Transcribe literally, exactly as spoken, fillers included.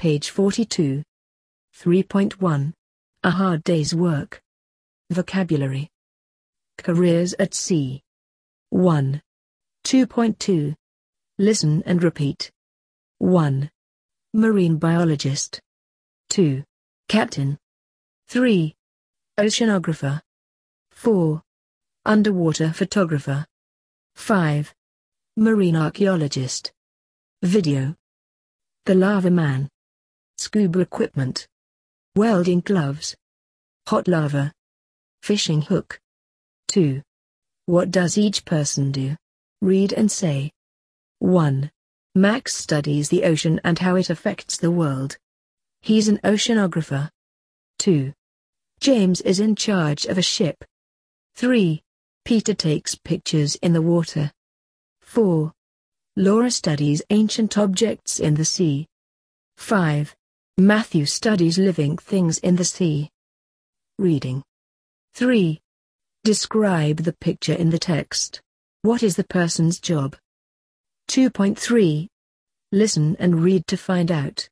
Page forty-two. three point one. A hard day's work. Vocabulary. Careers at sea. one. two point two. Listen and repeat. one. Marine biologist. two. Captain. three. Oceanographer. four. Underwater photographer. five. Marine archaeologist. Video. The Lava Man. Scuba equipment. Welding gloves. Hot lava. Fishing hook. two. What does each person do? Read and say. one. Max studies the ocean and how it affects the world. He's an oceanographer. two. James is in charge of a ship. three. Peter takes pictures in the water. four. Laura studies ancient objects in the sea. five. Matthew studies living things in the sea. Reading. three. Describe the picture in the text. What is the person's job? two point three. Listen and read to find out.